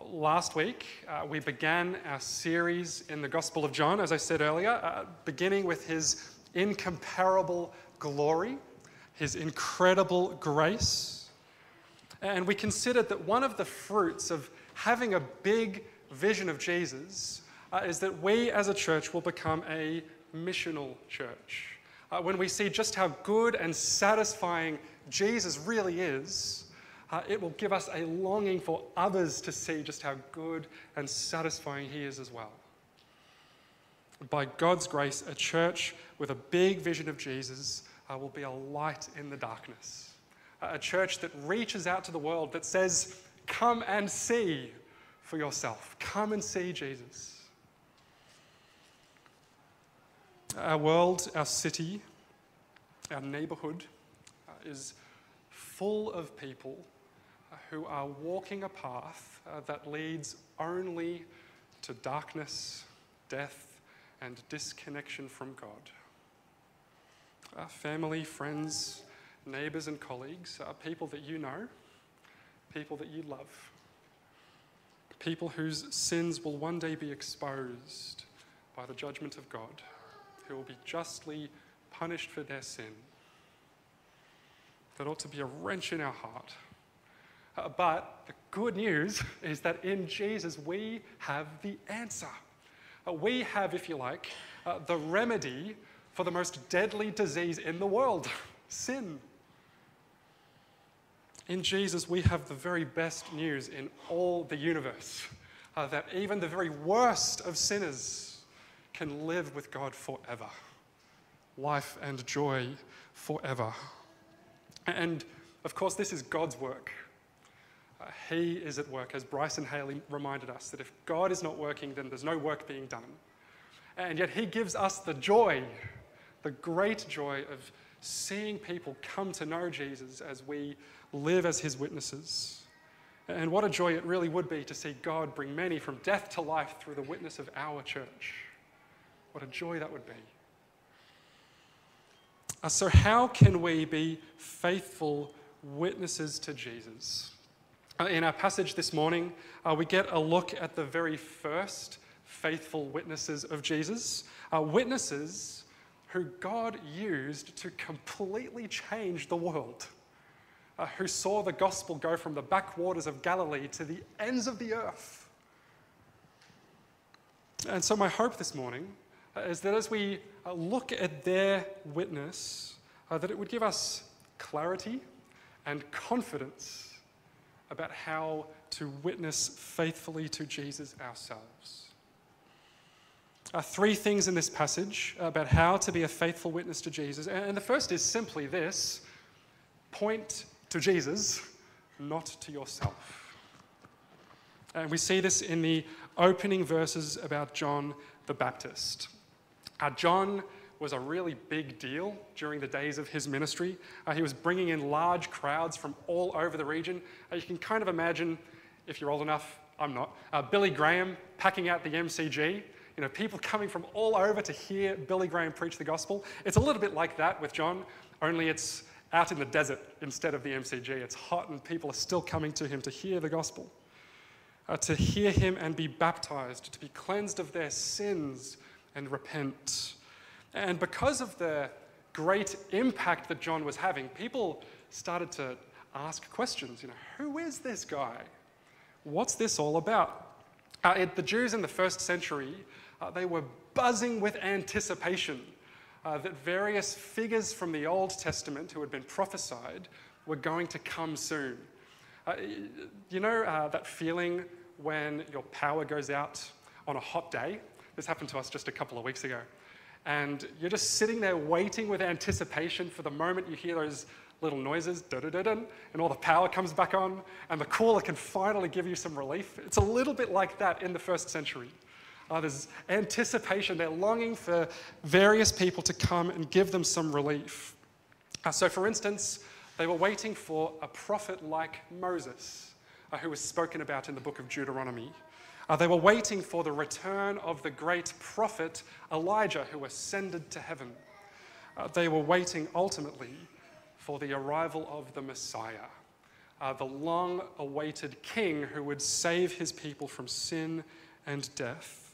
Last week, we began our series in the Gospel of John, as I said earlier, beginning with his incomparable glory, his incredible grace. And we considered that one of the fruits of having a big vision of Jesus is that we as a church will become a missional church. When we see just how good and satisfying Jesus really is, it will give us a longing for others to see just how good and satisfying he is as well. By God's grace, a church with a big vision of Jesus will be a light in the darkness. A church that reaches out to the world, that says, come and see for yourself. Come and see Jesus. Our world, our city, our neighborhood is full of people who are walking a path that leads only to darkness, death, and disconnection from God. Our family, friends, neighbours and colleagues are people that you know, people that you love, people whose sins will one day be exposed by the judgment of God, who will be justly punished for their sin. That ought to be a wrench in our heart. But the good news is that in Jesus we have the answer. We have, if you like, the remedy for the most deadly disease in the world, sin. In Jesus we have the very best news in all the universe, that even the very worst of sinners can live with God forever. Life and joy forever. And of course this is God's work. He is at work, as Bryson Haley reminded us, that if God is not working, then there's no work being done. And yet he gives us the joy, the great joy of seeing people come to know Jesus as we live as his witnesses. And what a joy it really would be to see God bring many from death to life through the witness of our church. What a joy that would be. So how can we be faithful witnesses to Jesus? In our passage this morning, we get a look at the very first faithful witnesses of Jesus, witnesses who God used to completely change the world, who saw the gospel go from the backwaters of Galilee to the ends of the earth. And so my hope this morning is that as we look at their witness, that it would give us clarity and confidence about how to witness faithfully to Jesus ourselves. Three things in this passage about how to be a faithful witness to Jesus. And the first is simply this: point to Jesus, not to yourself. And we see this in the opening verses about John the Baptist. John was a really big deal during the days of his ministry. He was bringing in large crowds from all over the region. You can kind of imagine, if you're old enough, I'm not, Billy Graham packing out the MCG. You know, people coming from all over to hear Billy Graham preach the gospel. It's a little bit like that with John, only it's out in the desert instead of the MCG. It's hot and people are still coming to him to hear the gospel, to hear him and be baptized, to be cleansed of their sins and repent. And because of the great impact that John was having, people started to ask questions. Who is this guy? What's this all about? The Jews in the first century, they were buzzing with anticipation that various figures from the Old Testament who had been prophesied were going to come soon. That feeling when your power goes out on a hot day? This happened to us just a couple of weeks ago. And you're just sitting there waiting with anticipation for the moment you hear those little noises, da-da-da-dun, and all the power comes back on, and the cooler can finally give you some relief. It's a little bit like that in the first century. There's anticipation. They're longing for various people to come and give them some relief. So for instance, they were waiting for a prophet like Moses, who was spoken about in the book of Deuteronomy. They were waiting for the return of the great prophet Elijah, who ascended to heaven. They were waiting ultimately for the arrival of the Messiah, the long-awaited king who would save his people from sin and death.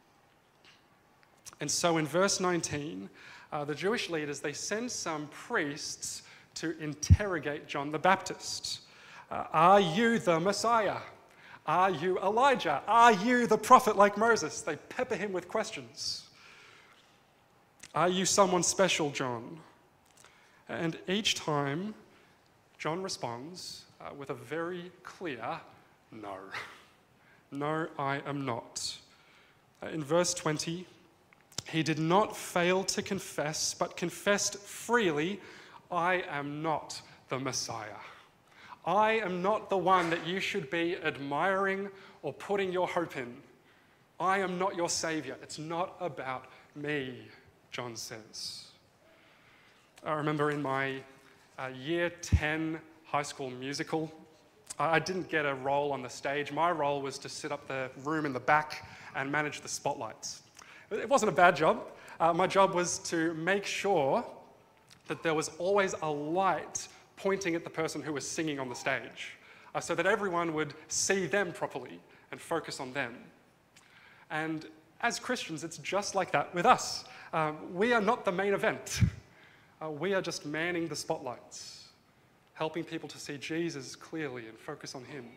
And so in verse 19, the Jewish leaders, they send some priests to interrogate John the Baptist. Are you the Messiah? Are you Elijah? Are you the prophet like Moses? They pepper him with questions. Are you someone special, John? And each time, John responds with a very clear no. No, I am not. In verse 20, he did not fail to confess, but confessed freely, I am not the Messiah. I am not the one that you should be admiring or putting your hope in. I am not your savior. It's not about me, John says. I remember in my year 10 high school musical, I didn't get a role on the stage. My role was to sit up the room in the back and manage the spotlights. It wasn't a bad job. My job was to make sure that there was always a light pointing at the person who was singing on the stage, so that everyone would see them properly and focus on them. And as Christians, it's just like that with us. We are not the main event. We are just manning the spotlights, helping people to see Jesus clearly and focus on him.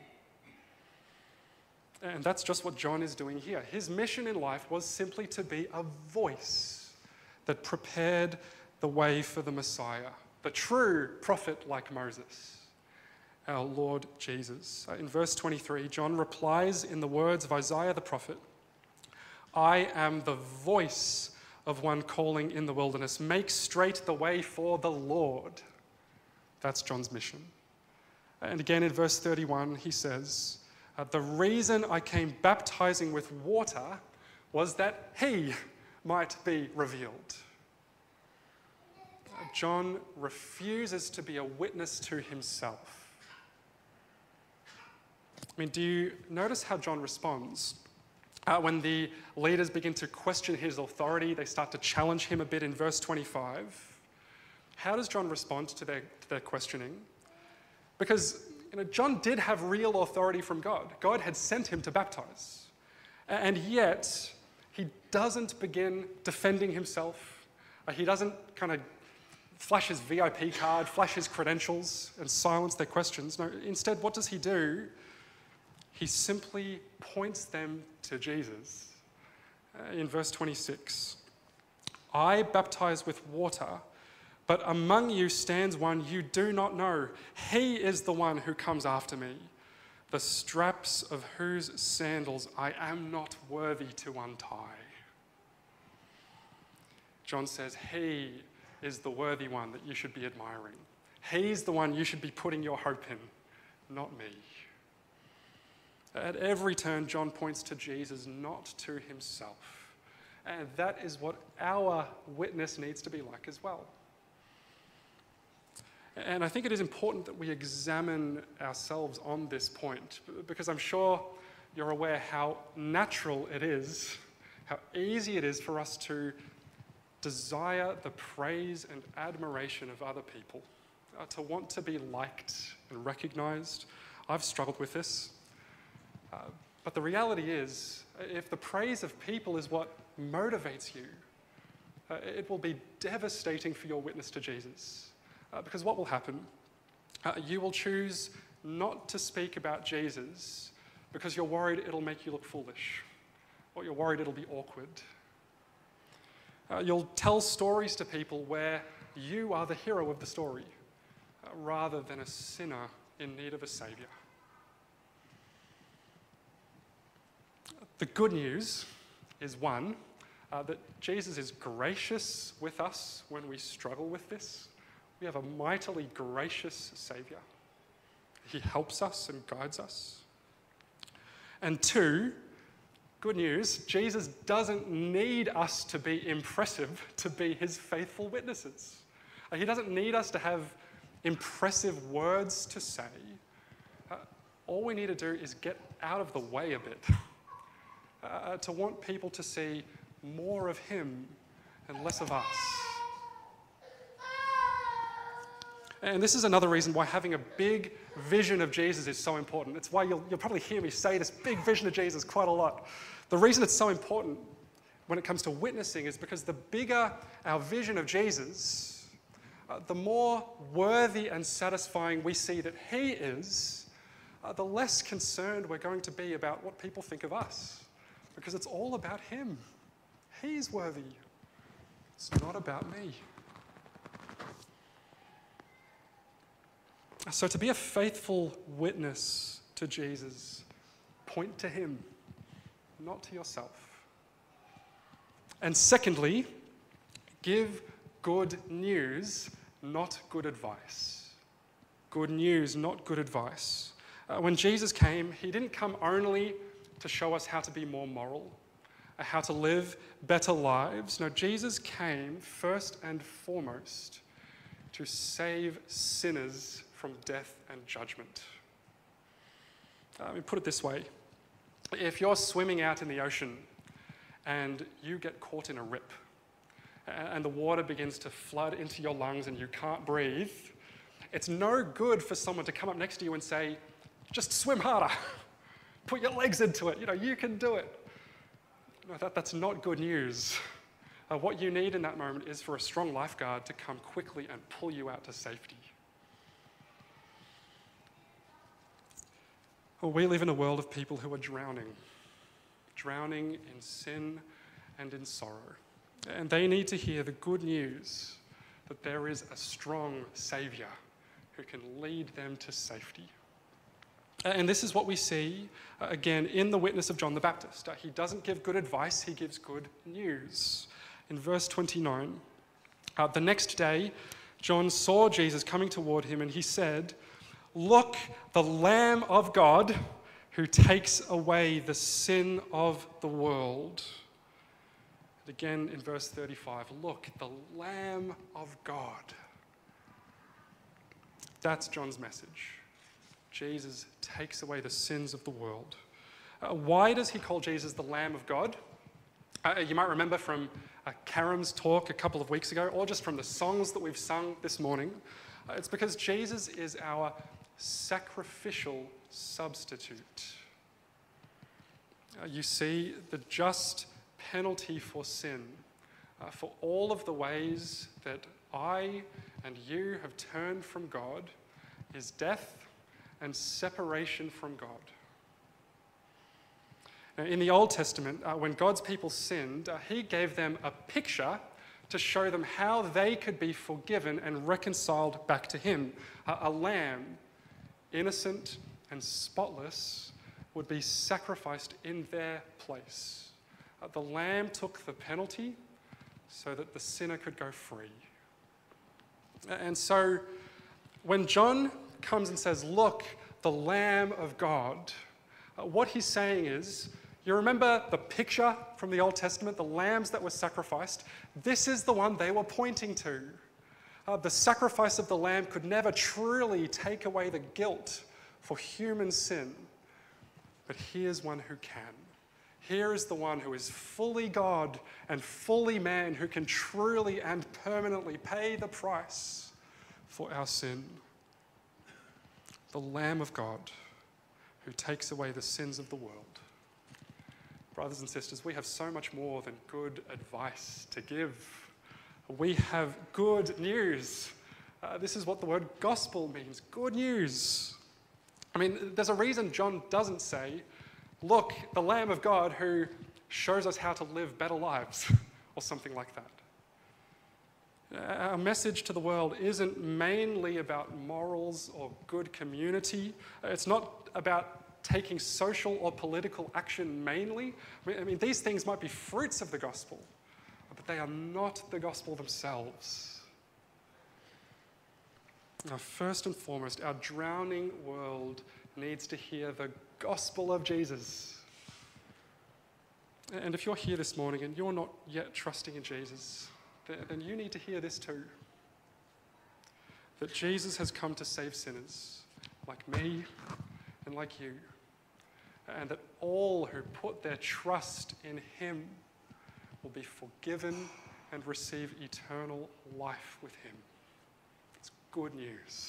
And that's just what John is doing here. His mission in life was simply to be a voice that prepared the way for the Messiah, the true prophet like Moses, our Lord Jesus. In verse 23, John replies in the words of Isaiah the prophet, I am the voice of one calling in the wilderness, make straight the way for the Lord. That's John's mission. And again in verse 31, he says, the reason I came baptizing with water was that he might be revealed. John refuses to be a witness to himself. I mean, do you notice how John responds? When the leaders begin to question his authority, they start to challenge him a bit in verse 25. How does John respond to their questioning? Because John did have real authority from God. God had sent him to baptize. And yet, he doesn't begin defending himself. He doesn't kind of flash his VIP card, flash his credentials, and silence their questions. No, instead, what does he do? He simply points them to Jesus. In verse 26, I baptize with water, but among you stands one you do not know. He is the one who comes after me, the straps of whose sandals I am not worthy to untie. John says, he is the worthy one that you should be admiring. He's the one you should be putting your hope in, not me. At every turn, John points to Jesus, not to himself. And that is what our witness needs to be like as well. And I think it is important that we examine ourselves on this point, because I'm sure you're aware how natural it is, how easy it is for us to desire the praise and admiration of other people, to want to be liked and recognized. I've struggled with this. But the reality is, if the praise of people is what motivates you, it will be devastating for your witness to Jesus. Because what will happen? You will choose not to speak about Jesus because you're worried it'll make you look foolish, or you're worried it'll be awkward. You'll tell stories to people where you are the hero of the story, rather than a sinner in need of a savior. The good news is, one, that Jesus is gracious with us when we struggle with this. We have a mightily gracious Saviour. He helps us and guides us. And two, good news, Jesus doesn't need us to be impressive to be his faithful witnesses. He doesn't need us to have impressive words to say. All we need to do is get out of the way a bit. To want people to see more of him and less of us. And this is another reason why having a big vision of Jesus is so important. It's why you'll probably hear me say this big vision of Jesus quite a lot. The reason it's so important when it comes to witnessing is because the bigger our vision of Jesus, the more worthy and satisfying we see that he is, the less concerned we're going to be about what people think of us. Because it's all about him. He's worthy. It's not about me. So to be a faithful witness to Jesus, point to him, not to yourself. And secondly, give good news, not good advice. Good news, not good advice. When Jesus came, he didn't come only to show us how to be more moral, how to live better lives. No, Jesus came first and foremost to save sinners from death and judgment. Put it this way. If you're swimming out in the ocean and you get caught in a rip and the water begins to flood into your lungs and you can't breathe, it's no good for someone to come up next to you and say, just swim harder. Put your legs into it. You can do it. No, that's not good news. What you need in that moment is for a strong lifeguard to come quickly and pull you out to safety. Well, we live in a world of people who are drowning in sin and in sorrow. And they need to hear the good news that there is a strong Saviour who can lead them to safety. And this is what we see, again, in the witness of John the Baptist. He doesn't give good advice, he gives good news. In verse 29, the next day, John saw Jesus coming toward him and he said, "Look, the Lamb of God who takes away the sin of the world." And again in verse 35, look, the Lamb of God. That's John's message. Jesus takes away the sins of the world. Why does he call Jesus the Lamb of God? You might remember from Karam's talk a couple of weeks ago, or just from the songs that we've sung this morning. It's because Jesus is our sacrificial substitute. You see, the just penalty for sin, for all of the ways that I and you have turned from God, is death and separation from God. Now, in the Old Testament, when God's people sinned, he gave them a picture to show them how they could be forgiven and reconciled back to him. A lamb, innocent and spotless, would be sacrificed in their place. The lamb took the penalty so that the sinner could go free. And so when John comes and says, "Look, the Lamb of God," what he's saying is, you remember the picture from the Old Testament, the lambs that were sacrificed? This is the one they were pointing to. The sacrifice of the lamb could never truly take away the guilt for human sin. But here's one who can. Here is the one who is fully God and fully man, who can truly and permanently pay the price for our sin. The Lamb of God who takes away the sins of the world. Brothers and sisters, we have so much more than good advice to give. We have good news. This is what the word gospel means, good news. I mean, there's a reason John doesn't say, "Look, the Lamb of God who shows us how to live better lives," or something like that. Our message to the world isn't mainly about morals or good community. It's not about taking social or political action mainly. I mean, these things might be fruits of the gospel, but they are not the gospel themselves. Now, first and foremost, our drowning world needs to hear the gospel of Jesus. And if you're here this morning and you're not yet trusting in Jesus, then you need to hear this too. That Jesus has come to save sinners like me and like you. And that all who put their trust in him will be forgiven and receive eternal life with him. It's good news.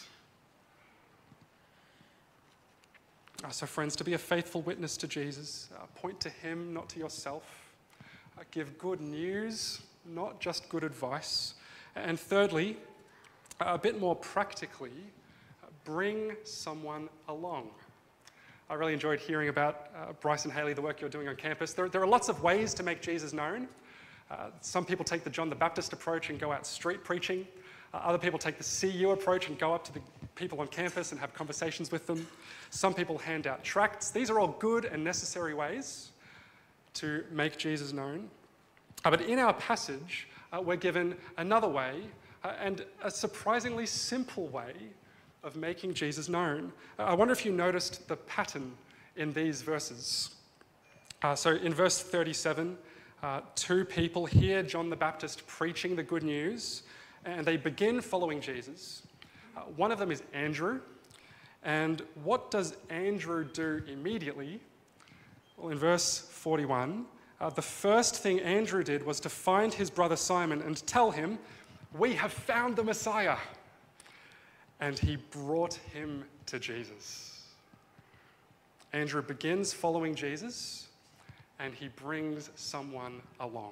So friends, to be a faithful witness to Jesus, point to him, not to yourself. Give good news, not just good advice. And thirdly, a bit more practically, bring someone along. I really enjoyed hearing about Bryce and Haley, the work you're doing on campus. There are lots of ways to make Jesus known. Some people take the John the Baptist approach and go out street preaching. Other people take the CU approach and go up to the people on campus and have conversations with them. Some people hand out tracts. These are all good and necessary ways to make Jesus known. But in our passage, we're given another way, and a surprisingly simple way of making Jesus known. I wonder if you noticed the pattern in these verses. So in verse 37, two people hear John the Baptist preaching the good news, and they begin following Jesus. One of them is Andrew. And what does Andrew do immediately? Well, in verse 41, the first thing Andrew did was to find his brother Simon and tell him, "We have found the Messiah." And he brought him to Jesus. Andrew begins following Jesus, and he brings someone along.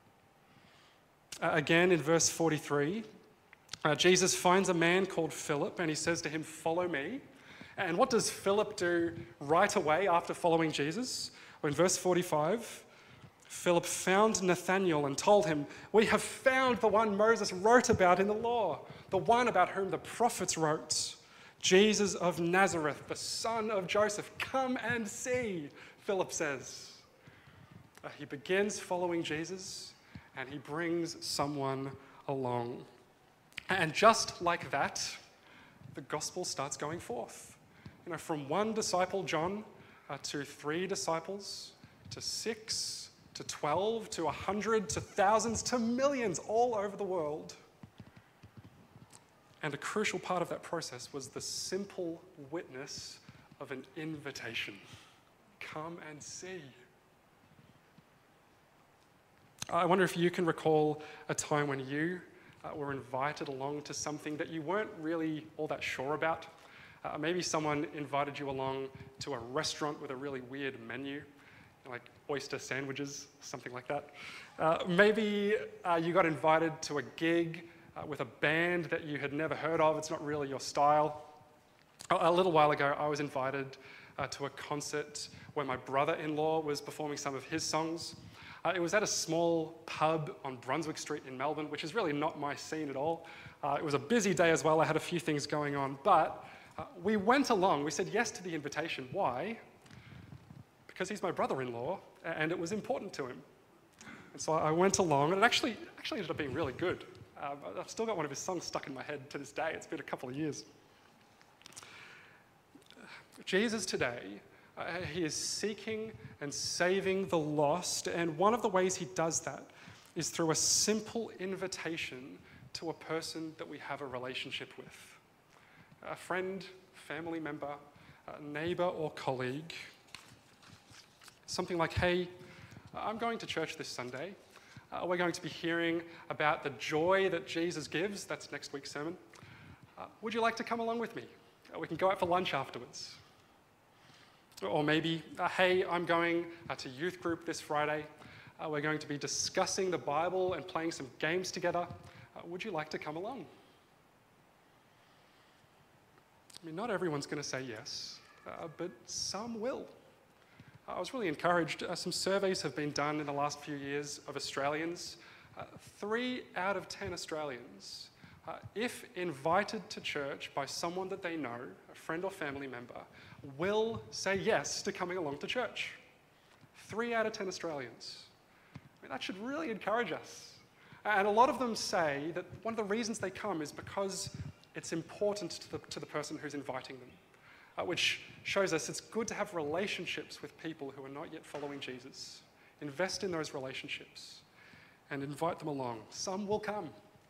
Again, in verse 43, Jesus finds a man called Philip, and he says to him, "Follow me." And what does Philip do right away after following Jesus? Well, in verse 45, Philip found Nathanael and told him, "We have found the one Moses wrote about in the law, the one about whom the prophets wrote, Jesus of Nazareth, the son of Joseph. Come and see," Philip says. He begins following Jesus, and he brings someone along. And just like that, the gospel starts going forth. From one disciple, John, to 3 disciples, to 6, to 12, to 100, to thousands, to millions all over the world. And a crucial part of that process was the simple witness of an invitation. Come and see. I wonder if you can recall a time when you were invited along to something that you weren't really all that sure about. Maybe someone invited you along to a restaurant with a really weird menu, like oyster sandwiches, something like that. Maybe you got invited to a gig with a band that you had never heard of. It's not really your style. A little while ago, I was invited to a concert where my brother-in-law was performing some of his songs. It was at a small pub on Brunswick Street in Melbourne, which is really not my scene at all. It was a busy day as well. I had a few things going on, but we went along. We said yes to the invitation. Why? Because he's my brother-in-law, and it was important to him. And so I went along, and it actually ended up being really good. I've still got one of his songs stuck in my head to this day. It's been a couple of years. Jesus today, he is seeking and saving the lost, and one of the ways he does that is through a simple invitation to a person that we have a relationship with. A friend, family member, a neighbor or colleague. Something like, "Hey, I'm going to church this Sunday. We're going to be hearing about the joy that Jesus gives." That's next week's sermon. "Would you like to come along with me? We can go out for lunch afterwards." Or maybe, "Hey, I'm going to youth group this Friday. We're going to be discussing the Bible and playing some games together. Would you like to come along?" I mean, not everyone's going to say yes, but some will. I was really encouraged. Some surveys have been done in the last few years of Australians. 3 out of 10 Australians, if invited to church by someone that they know, a friend or family member, will say yes to coming along to church. 3 out of 10 Australians. I mean, that should really encourage us. And a lot of them say that one of the reasons they come is because it's important to the person who's inviting them, which shows us it's good to have relationships with people who are not yet following Jesus. Invest in those relationships and invite them along. Some will come.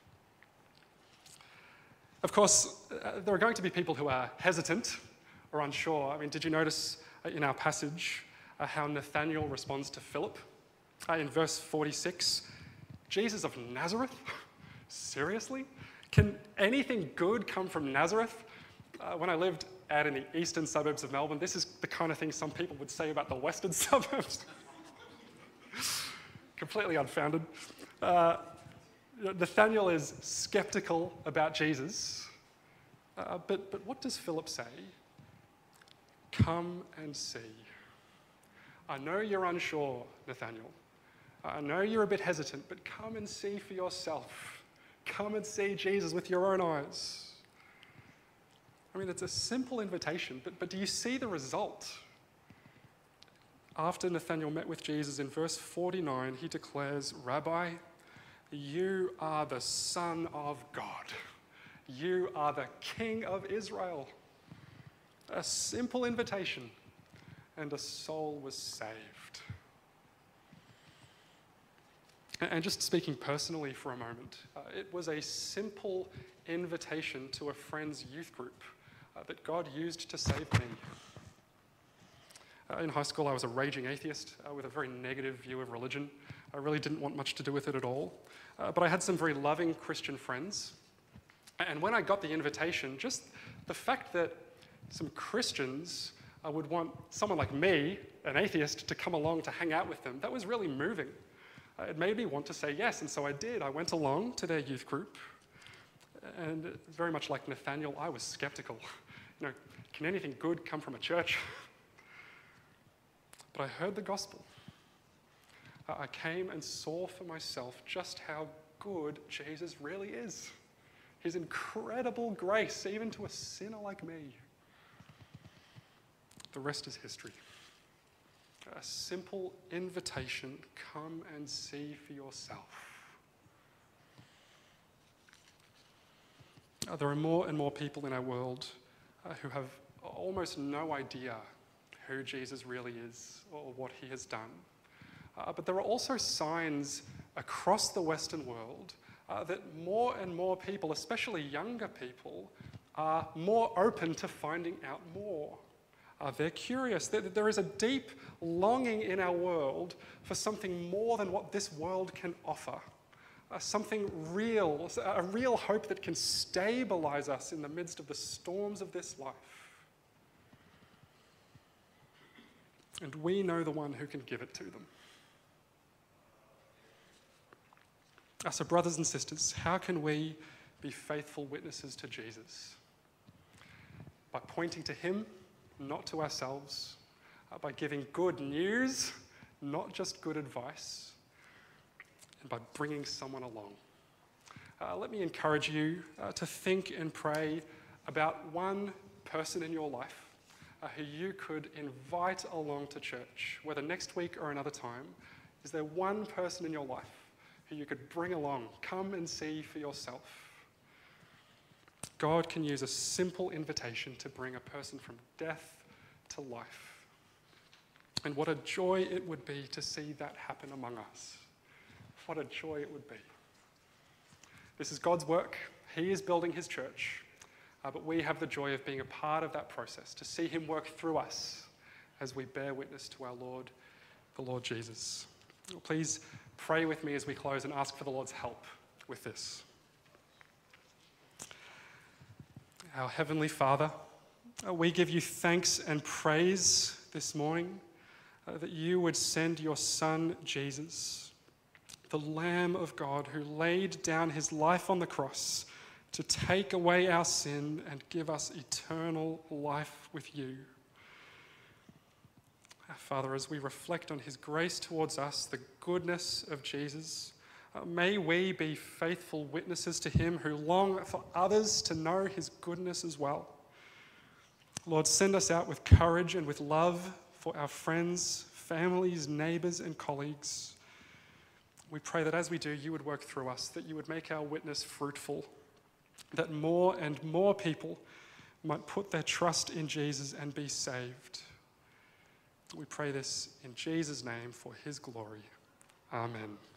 Of course, there are going to be people who are hesitant or unsure. I mean, did you notice in our passage how Nathanael responds to Philip? In verse 46, "Jesus of Nazareth? Seriously? Can anything good come from Nazareth? When I lived out in the eastern suburbs of Melbourne, this is the kind of thing some people would say about the western suburbs. Completely unfounded. Nathaniel is skeptical about Jesus, but what does Philip say? Come and see. I know you're unsure, Nathaniel. I know you're a bit hesitant, but come and see for yourself. Come and see Jesus with your own eyes. I mean, it's a simple invitation, but do you see the result? After Nathanael met with Jesus in verse 49, he declares, Rabbi, you are the Son of God. You are the King of Israel. A simple invitation, and a soul was saved. And just speaking personally for a moment, it was a simple invitation to a friend's youth group that God used to save me. In high school, I was a raging atheist with a very negative view of religion. I really didn't want much to do with it at all. But I had some very loving Christian friends. And when I got the invitation, just the fact that some Christians would want someone like me, an atheist, to come along to hang out with them, that was really moving. It made me want to say yes, and so I did. I went along to their youth group, and very much like Nathaniel, I was skeptical. Can anything good come from a church? But I heard the gospel. I came and saw for myself just how good Jesus really is. His incredible grace, even to a sinner like me. The rest is history. A simple invitation, come and see for yourself. There are more and more people in our world who have almost no idea who Jesus really is or what he has done. But there are also signs across the Western world that more and more people, especially younger people, are more open to finding out more. They're curious. There is a deep longing in our world for something more than what this world can offer. Something real, a real hope that can stabilize us in the midst of the storms of this life. And we know the one who can give it to them. So brothers and sisters, how can we be faithful witnesses to Jesus? By pointing to him, not to ourselves, by giving good news, not just good advice, and by bringing someone along. Let me encourage you to think and pray about one person in your life who you could invite along to church, whether next week or another time. Is there one person in your life who you could bring along? Come and see for yourself. God can use a simple invitation to bring a person from death to life. And what a joy it would be to see that happen among us. What a joy it would be. This is God's work. He is building his church. But we have the joy of being a part of that process, to see him work through us as we bear witness to our Lord, the Lord Jesus. Please pray with me as we close and ask for the Lord's help with this. Our Heavenly Father, we give you thanks and praise this morning that you would send your Son, Jesus, the Lamb of God who laid down his life on the cross to take away our sin and give us eternal life with you. Father, as we reflect on his grace towards us, the goodness of Jesus, may we be faithful witnesses to him who long for others to know his goodness as well. Lord, send us out with courage and with love for our friends, families, neighbours, and colleagues. We pray that as we do, you would work through us, that you would make our witness fruitful, that more and more people might put their trust in Jesus and be saved. We pray this in Jesus' name for his glory. Amen.